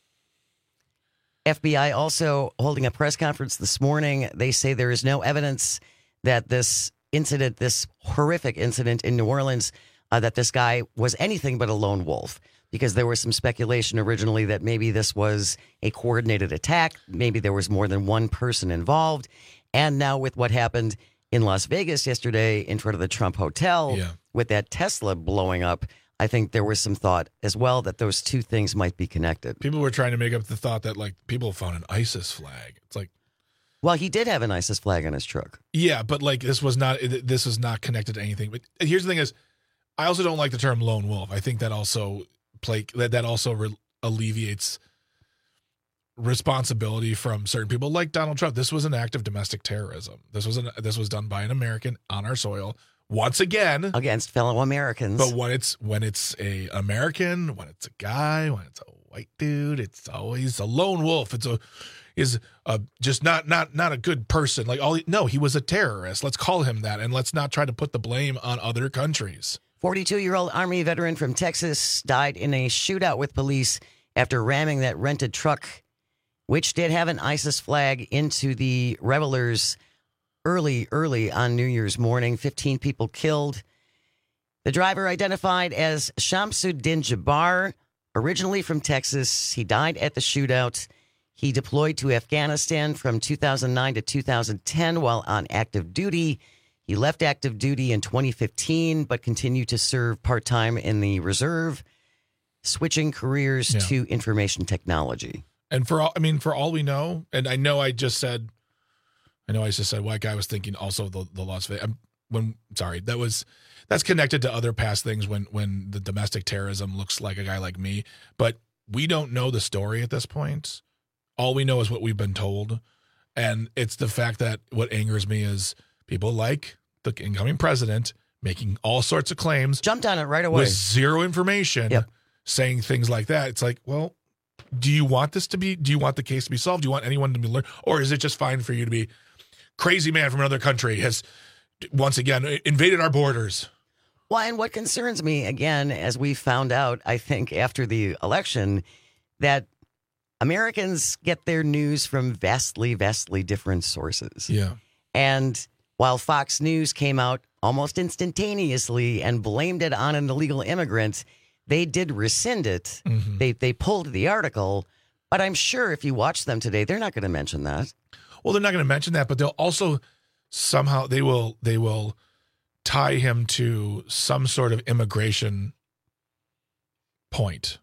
FBI also holding a press conference this morning. They say there is no evidence that this horrific incident in New Orleans, that this guy was anything but a lone wolf. Because there was some speculation originally that maybe this was a coordinated attack. Maybe there was more than one person involved. And now with what happened in Las Vegas yesterday in front of the Trump Hotel with that Tesla blowing up, I think there was some thought as well that those two things might be connected. People were trying to make up the thought that people found an ISIS flag. It's like, well, he did have an ISIS flag on his truck. Yeah, but this was not connected to anything. But here's the thing is, I also don't like the term lone wolf. I think that also alleviates responsibility from certain people like Donald Trump. This was an act of domestic terrorism. This was done by an American on our soil once again against fellow Americans. But when it's a American, when it's a guy, when it's a white dude, it's always a lone wolf. Is just not a good person. He was a terrorist. Let's call him that, and let's not try to put the blame on other countries. 42-year-old Army veteran from Texas died in a shootout with police after ramming that rented truck, which did have an ISIS flag, into the revelers early on New Year's morning. 15 people killed. The driver, identified as Shamsuddin Jabbar, originally from Texas. He died at the shootout. He deployed to Afghanistan from 2009 to 2010 while on active duty. He left active duty in 2015, but continued to serve part-time in the reserve, switching careers to information technology. And for all we know, and I know I just said white guy. I was thinking also the Las Vegas. That's connected to other past things when the domestic terrorism looks like a guy like me. But we don't know the story at this point. All we know is what we've been told. And it's the fact that what angers me is people like the incoming president making all sorts of claims. Jumped on it right away. With zero information, saying things like that. It's like, well, do you want the case to be solved? Do you want anyone to be learned? Or is it just fine for you to be crazy man from another country has once again invaded our borders? Well, and what concerns me, again, as we found out, I think, after the election, that Americans get their news from vastly, vastly different sources. Yeah. And while Fox News came out almost instantaneously and blamed it on an illegal immigrant, they did rescind it. Mm-hmm. They pulled the article. But I'm sure if you watch them today, they're not going to mention that. Well, they're not going to mention that, but they'll also somehow they will tie him to some sort of immigration point.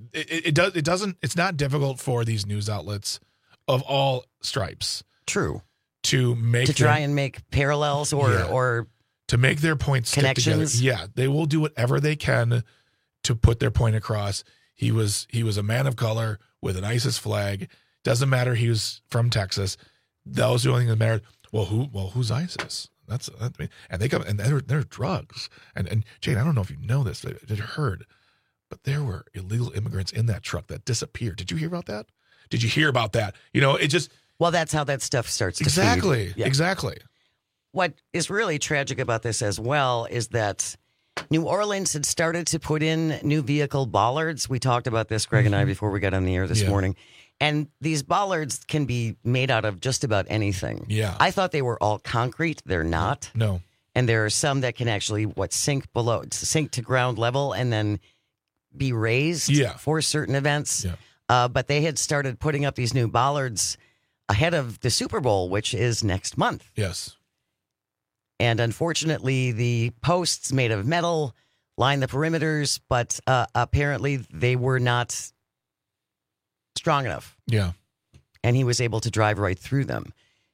It's not difficult for these news outlets of all stripes. True. To try and make parallels or to make their points connections. Stick together. Yeah, they will do whatever they can to put their point across. He was a man of color with an ISIS flag. Doesn't matter he was from Texas. That was the only thing that mattered. Who's ISIS? And they come and they're drugs. And Jane, I don't know if you know this, but I heard, but there were illegal immigrants in that truck that disappeared. Did you hear about that? Did you hear about that? It just. Well, that's how that stuff starts to feed. Yeah. Exactly. What is really tragic about this as well is that New Orleans had started to put in new vehicle bollards. We talked about this, Greg and I, before we got on the air this morning. And these bollards can be made out of just about anything. Yeah. I thought they were all concrete. They're not. No. And there are some that can actually sink to ground level and then be raised for certain events. Yeah. But they had started putting up these new bollards ahead of the Super Bowl, which is next month. Yes. And unfortunately, the posts made of metal line the perimeters, but apparently they were not strong enough. Yeah. And he was able to drive right through them.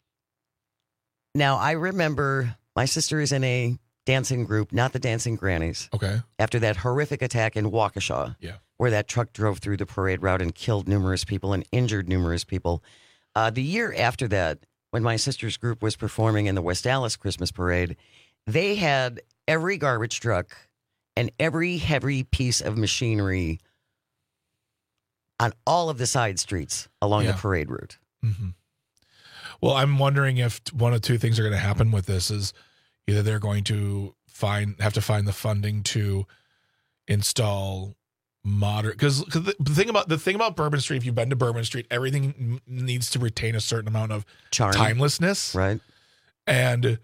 Now, I remember my sister is in a dancing group, not the Dancing Grannies. Okay. After that horrific attack in Waukesha, where that truck drove through the parade route and killed numerous people and injured numerous people. The year after that, when my sister's group was performing in the West Dallas Christmas Parade, they had every garbage truck and every heavy piece of machinery on all of the side streets along the parade route. Mm-hmm. Well, I'm wondering if one of two things are going to happen with this is either they're going to have to find the funding to install modern, because the thing about Bourbon Street, if you've been to Bourbon Street, everything needs to retain a certain amount of charm, timelessness, right? And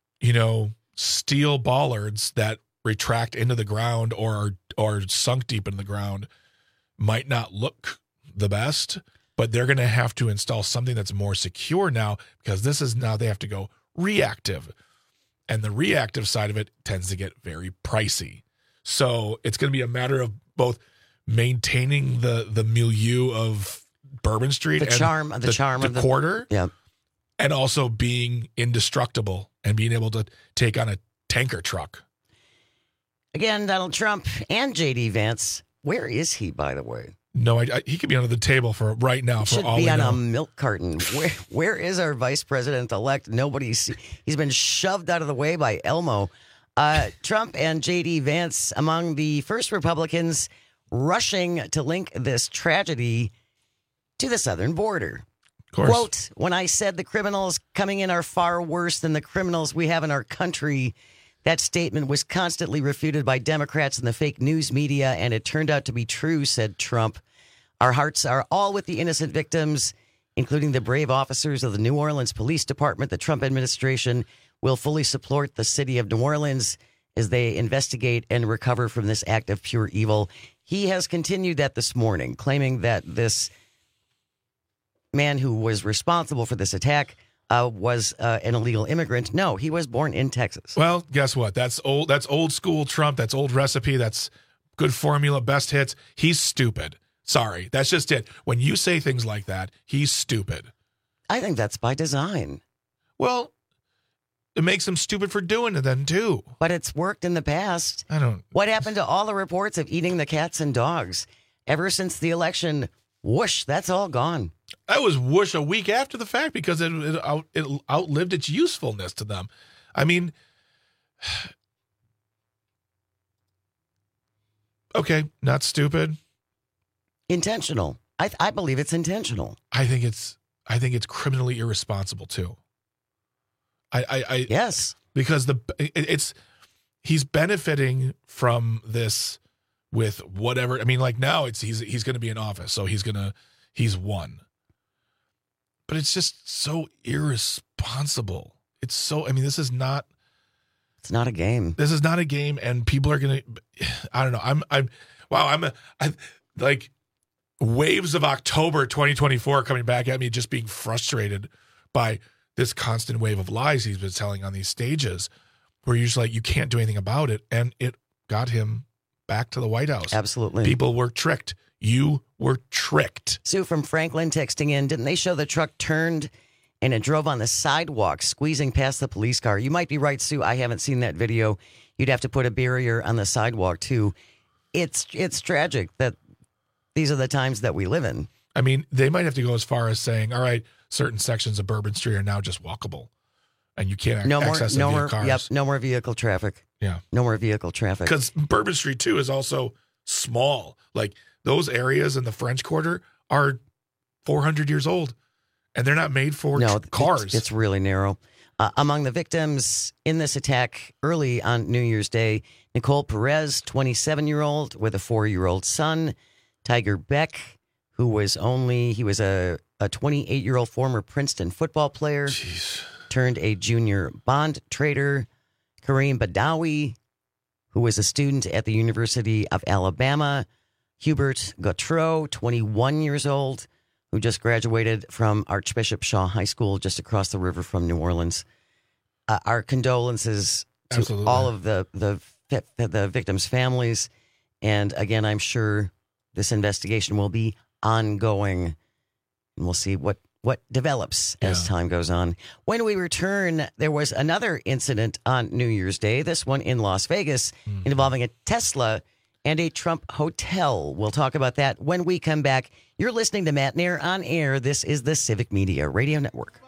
steel bollards that retract into the ground or sunk deep into the ground might not look the best, but they're going to have to install something that's more secure now, because they have to go reactive, and the reactive side of it tends to get very pricey. So it's going to be a matter of both maintaining the milieu of Bourbon Street, the charm of the quarter, yeah, and also being indestructible and being able to take on a tanker truck. Again, Donald Trump and J.D. Vance. Where is he, by the way? No, he could be under the table for right now. Should be on a milk carton. Where is our vice president-elect? He's been shoved out of the way by Elmo. Trump and J.D. Vance among the first Republicans rushing to link this tragedy to the southern border. Of course. Quote, when I said the criminals coming in are far worse than the criminals we have in our country, that statement was constantly refuted by Democrats and the fake news media, and it turned out to be true, said Trump. Our hearts are all with the innocent victims, including the brave officers of the New Orleans Police Department. The Trump administration will fully support the city of New Orleans as they investigate and recover from this act of pure evil. he has continued that this morning, claiming that this man who was responsible for this attack was an illegal immigrant. No, he was born in Texas. Well, guess what? That's old school Trump. That's old recipe. That's good formula, best hits. He's stupid. Sorry. That's just it. When you say things like that, he's stupid. I think that's by design. Well, it makes him stupid for doing it then, too. But it's worked in the past. I don't. What happened to all the reports of eating the cats and dogs? Ever since the election, whoosh, that's all gone. That was whoosh a week after the fact because it outlived its usefulness to them. I mean, okay, not stupid. Intentional. I believe it's intentional. I think it's criminally irresponsible too. I yes, because he's benefiting from this with whatever. I mean, like now he's going to be in office, so he's won. But it's just so irresponsible. It's so. I mean, this is not. It's not a game. This is not a game, and people are going to. I don't know. I'm like waves of October 2024 coming back at me, just being frustrated by this constant wave of lies he's been telling on these stages, where you're just like, you can't do anything about it, and it got him back to the White House. Absolutely, people were tricked. You were tricked. Sue from Franklin texting in, didn't they show the truck turned and it drove on the sidewalk, squeezing past the police car? You might be right, Sue. I haven't seen that video. You'd have to put a barrier on the sidewalk, too. It's tragic that these are the times that we live in. I mean, they might have to go as far as saying, all right, certain sections of Bourbon Street are now just walkable, and you can't access them via cars. Yep, no more vehicle traffic. Yeah. No more vehicle traffic. Because Bourbon Street, too, is also small. Like, those areas in the French Quarter are 400 years old, and they're not made for cars. It's really narrow. Among the victims in this attack early on New Year's Day, Nicole Perez, 27-year-old with a 4-year-old son. Tiger Beck, who was a 28-year-old former Princeton football player, turned a junior bond trader. Kareem Badawi, who was a student at the University of Alabama. Hubert Gautreaux, 21 years old, who just graduated from Archbishop Shaw High School just across the river from New Orleans. Our condolences to all of the victims' families. And again, I'm sure this investigation will be ongoing, and we'll see what develops as time goes on. When we return, there was another incident on New Year's Day, this one in Las Vegas, involving a Tesla and a Trump hotel. We'll talk about that when we come back. You're listening to Matt Nair on air. This is the Civic Media Radio Network.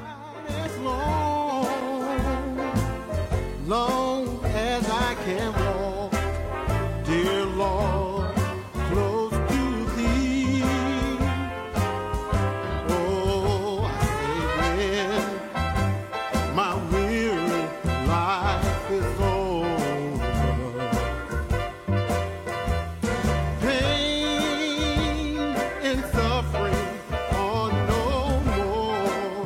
Long as I can walk, dear Lord, close to thee. Oh, I say when my weary life is over, pain and suffering are no more.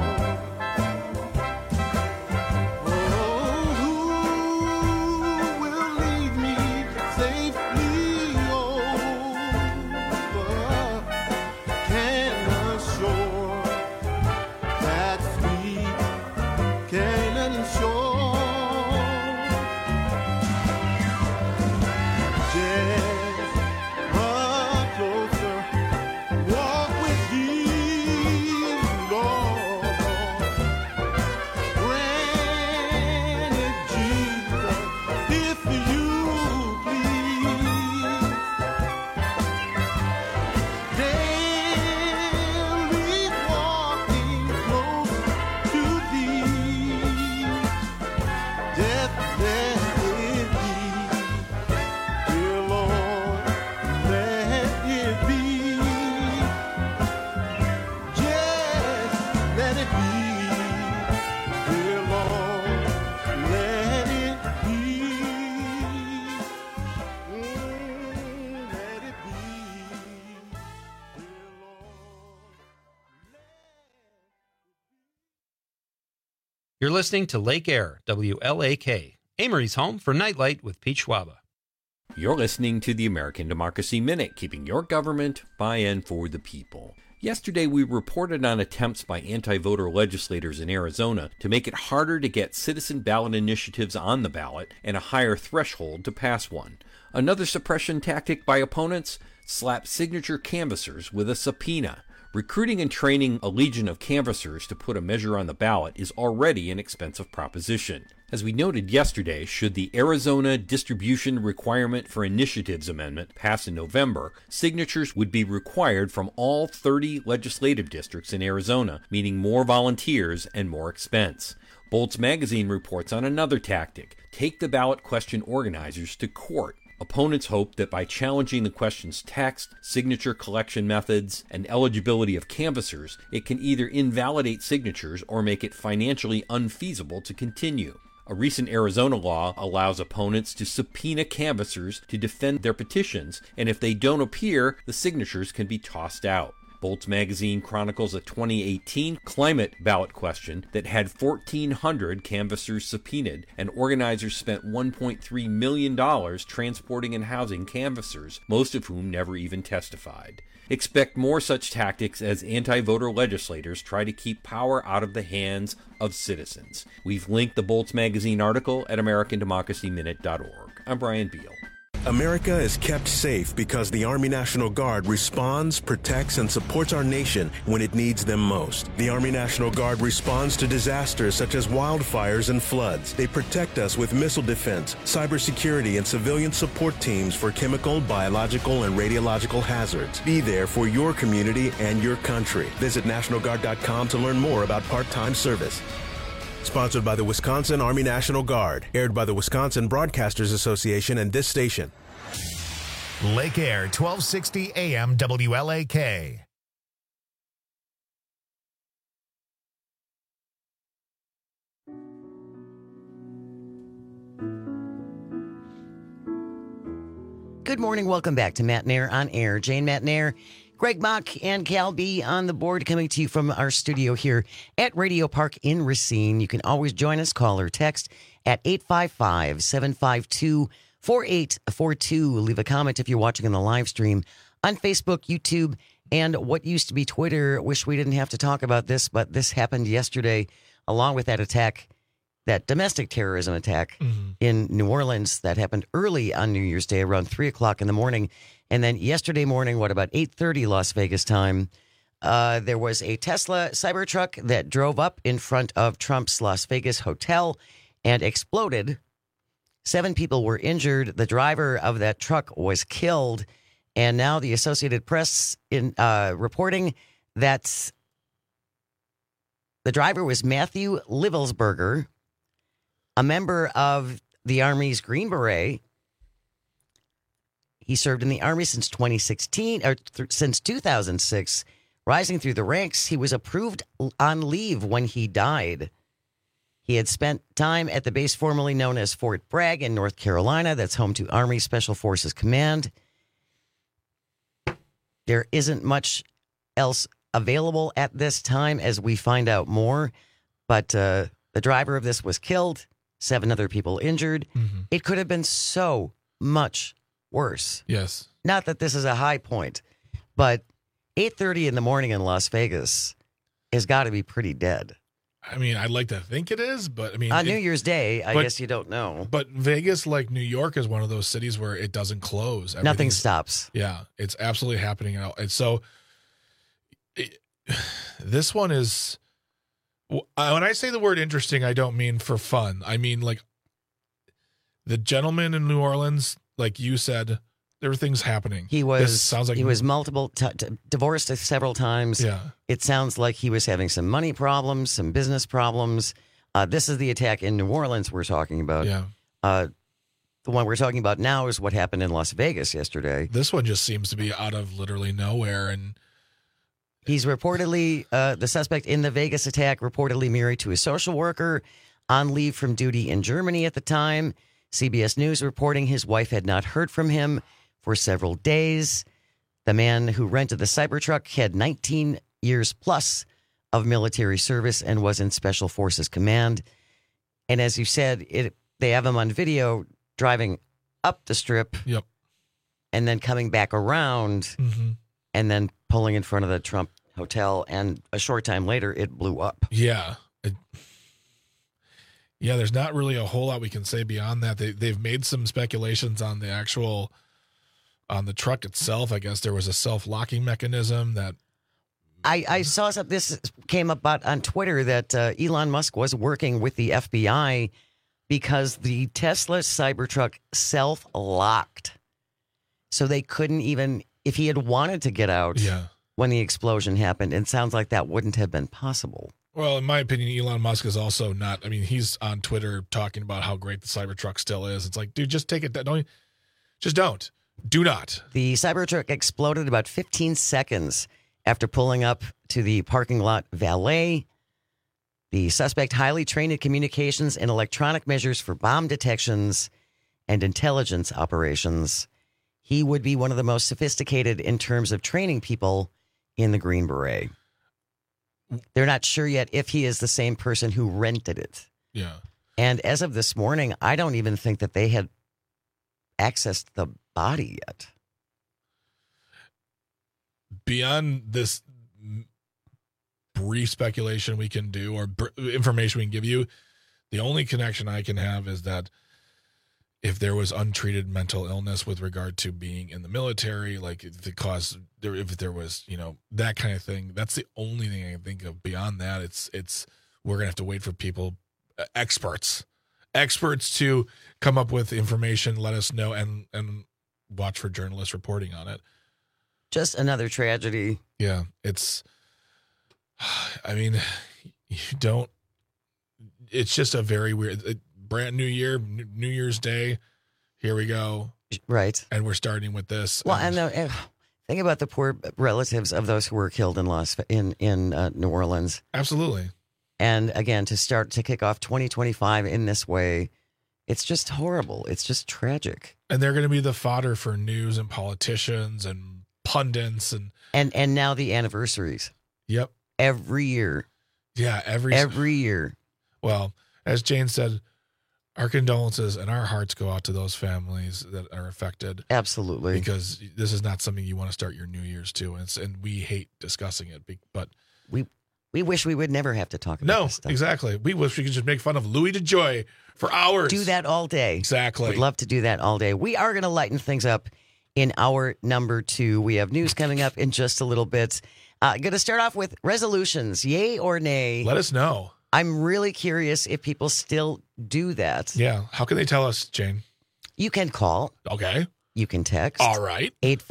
You're listening to Lake Air, WLAK, Amory's home for Nightlight with Pete Schwaba. You're listening to the American Democracy Minute, keeping your government by and for the people. Yesterday, we reported on attempts by anti-voter legislators in Arizona to make it harder to get citizen ballot initiatives on the ballot and a higher threshold to pass one. Another suppression tactic by opponents? Slap signature canvassers with a subpoena. Recruiting and training a legion of canvassers to put a measure on the ballot is already an expensive proposition. As we noted yesterday, should the Arizona Distribution Requirement for Initiatives Amendment pass in November, signatures would be required from all 30 legislative districts in Arizona, meaning more volunteers and more expense. Bolts Magazine reports on another tactic: take the ballot question organizers to court. Opponents hope that by challenging the question's text, signature collection methods, and eligibility of canvassers, it can either invalidate signatures or make it financially unfeasible to continue. A recent Arizona law allows opponents to subpoena canvassers to defend their petitions, and if they don't appear, the signatures can be tossed out. Bolts Magazine chronicles a 2018 climate ballot question that had 1,400 canvassers subpoenaed, and organizers spent $1.3 million transporting and housing canvassers, most of whom never even testified. Expect more such tactics as anti-voter legislators try to keep power out of the hands of citizens. We've linked the Bolts Magazine article at AmericanDemocracyMinute.org. I'm Brian Beal. America is kept safe because the Army National Guard responds, protects, and supports our nation when it needs them most. The Army National Guard responds to disasters such as wildfires and floods. They protect us with missile defense, cybersecurity, and civilian support teams for chemical, biological, and radiological hazards. Be there for your community and your country. Visit NationalGuard.com to learn more about part-time service. Sponsored by the Wisconsin Army National Guard. Aired by the Wisconsin Broadcasters Association and this station. Lake Air, 1260 AM WLAK. Good morning. Welcome back to Matt Nair on Air. Jane Matt Nair, Greg Mock, and Cal B on the board, coming to you from our studio here at Radio Park in Racine. You can always join us, call or text at 855-752-4842. Leave a comment if you're watching on the live stream on Facebook, YouTube, and what used to be Twitter. Wish we didn't have to talk about this, but this happened yesterday, along with that attack, that domestic terrorism attack in New Orleans that happened early on New Year's Day around 3 o'clock in the morning. And then yesterday morning, about 8:30 Las Vegas time, there was a Tesla Cybertruck that drove up in front of Trump's Las Vegas hotel and exploded. 7 people were injured. The driver of that truck was killed. And now the Associated Press in reporting that the driver was Matthew Livelsberger, a member of the Army's Green Beret. He served in the Army since 2016, or since 2006, rising through the ranks. He was approved on leave when he died. He had spent time at the base formerly known as Fort Bragg in North Carolina. That's home to Army Special Forces Command. There isn't much else available at this time as we find out more, but the driver of this was killed, 7 other people injured. It could have been so much worse. Yes. Not that this is a high point, but 8:30 in the morning in Las Vegas has got to be pretty dead. I mean, I'd like to think it is, but I mean, on New Year's Day, I guess you don't know. But Vegas, like New York, is one of those cities where it doesn't close. Nothing stops. Yeah, it's absolutely happening. And so this one is, when I say the word interesting, I don't mean for fun. I mean, like, the gentleman in New Orleans, like you said, there were things happening. He was multiple divorced several times. Yeah. It sounds like he was having some money problems, some business problems. This is the attack in New Orleans we're talking about. Yeah. The one we're talking about now is what happened in Las Vegas yesterday. This one just seems to be out of literally nowhere. And he's reportedly, the suspect in the Vegas attack, reportedly married to a social worker on leave from duty in Germany at the time. CBS News reporting his wife had not heard from him for several days. The man who rented the Cybertruck had 19 years plus of military service and was in Special Forces Command. And as you said, they have him on video driving up the strip. Yep. And then coming back around and then pulling in front of the Trump Hotel. And a short time later, it blew up. Yeah. There's not really a whole lot we can say beyond that. They've made some speculations on the truck itself. I guess there was a self-locking mechanism that. I saw something. This came up on Twitter that Elon Musk was working with the FBI because the Tesla Cybertruck self-locked. So they couldn't even, if he had wanted to get out when the explosion happened, it sounds like that wouldn't have been possible. Well, in my opinion, Elon Musk is also not, I mean, he's on Twitter talking about how great the Cybertruck still is. It's like, dude, just take it. Don't. Do not. The Cybertruck exploded about 15 seconds after pulling up to the parking lot valet. The suspect, highly trained in communications and electronic measures for bomb detections and intelligence operations. He would be one of the most sophisticated in terms of training people in the Green Beret. They're not sure yet if he is the same person who rented it. Yeah. And as of this morning, I don't even think that they had accessed the body yet. Beyond this brief speculation we can do or information we can give you, the only connection I can have is that if there was untreated mental illness with regard to being in the military, like if there was, that kind of thing, that's the only thing I can think of. Beyond that, it's we're going to have to wait for people, experts to come up with information, let us know, and watch for journalists reporting on it. Just another tragedy. Yeah, it's just a very weird, brand new year, New Year's Day. Here we go. Right. And we're starting with this. Well, and think about the poor relatives of those who were killed in New Orleans. Absolutely. And again, to kick off 2025 in this way, it's just horrible. It's just tragic. And they're going to be the fodder for news and politicians and pundits and now the anniversaries. Yep. Every year. Yeah, every year. Well, as Jane said, our condolences and our hearts go out to those families that are affected. Absolutely. Because this is not something you want to start your New Year's to. And we hate discussing it, but we wish we would never have to talk about this stuff. No, exactly. We wish we could just make fun of Louis DeJoy for hours. Do that all day. Exactly. We'd love to do that all day. We are going to lighten things up in hour number 2. We have news coming up in just a little bit. Going to start off with resolutions, yay or nay. Let us know. I'm really curious if people still do that. Yeah. How can they tell us, Jane? You can call. Okay. You can text. All right.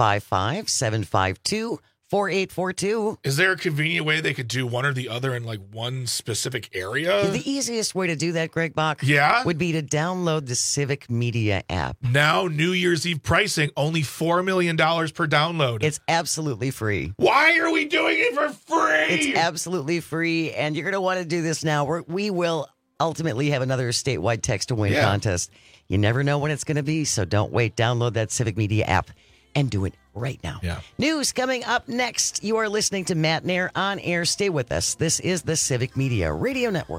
855-752-4842. Is there a convenient way they could do one or the other in like one specific area? The easiest way to do that, Greg Bach, would be to download the Civic Media app. Now, New Year's Eve pricing, only $4 million per download. It's absolutely free. Why are we doing it for free? It's absolutely free, and you're going to want to do this now. We will ultimately have another statewide text-to-win contest. You never know when it's going to be, so don't wait. Download that Civic Media app and do it right now. Yeah. News coming up next. You are listening to Matt Nair on air. Stay with us. This is the Civic Media Radio Network.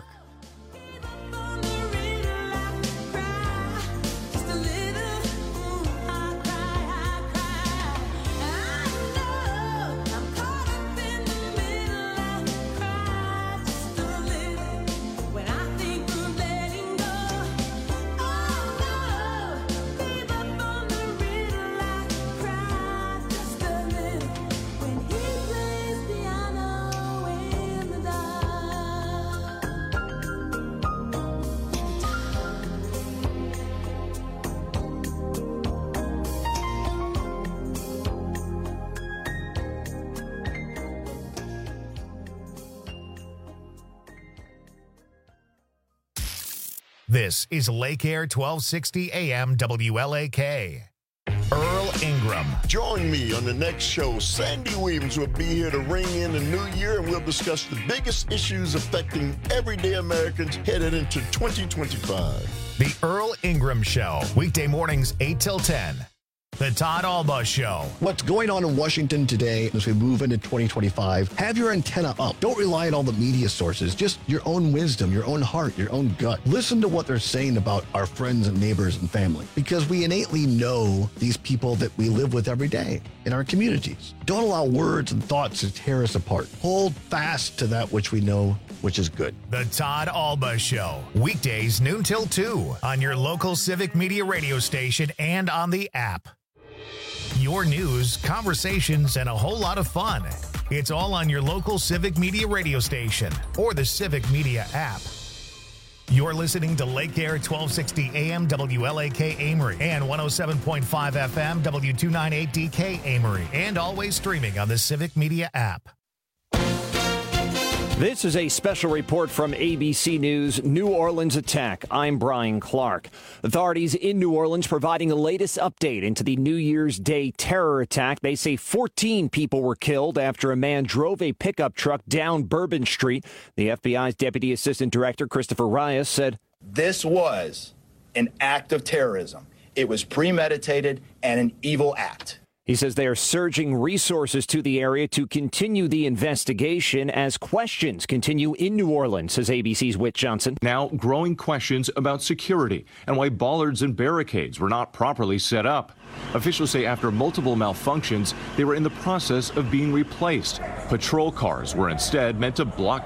This is Lake Air 1260 AM WLAK. Earl Ingram. Join me on the next show. Sandy Williams will be here to ring in the new year, and we'll discuss the biggest issues affecting everyday Americans headed into 2025. The Earl Ingram Show, weekday mornings 8 till 10. The Todd Alba Show. What's going on in Washington today as we move into 2025? Have your antenna up. Don't rely on all the media sources. Just your own wisdom, your own heart, your own gut. Listen to what they're saying about our friends and neighbors and family, because we innately know these people that we live with every day in our communities. Don't allow words and thoughts to tear us apart. Hold fast to that which we know, which is good. The Todd Alba Show. Weekdays noon till 2 on your local Civic Media radio station and on the app. Your news, conversations, and a whole lot of fun. It's all on your local Civic Media radio station or the Civic Media app. You're listening to Lake Air 1260 AM WLAK Amory and 107.5 FM W298DK Amory, and always streaming on the Civic Media app. This is a special report from ABC News, New Orleans attack. I'm Brian Clark. Authorities in New Orleans providing the latest update into the New Year's Day terror attack. They say 14 people were killed after a man drove a pickup truck down Bourbon Street. The FBI's Deputy Assistant Director, Christopher Reyes, said, "This was an act of terrorism. It was premeditated and an evil act." He says they are surging resources to the area to continue the investigation as questions continue in New Orleans, says ABC's Whit Johnson. Now, growing questions about security and why bollards and barricades were not properly set up. Officials say after multiple malfunctions, they were in the process of being replaced. Patrol cars were instead meant to block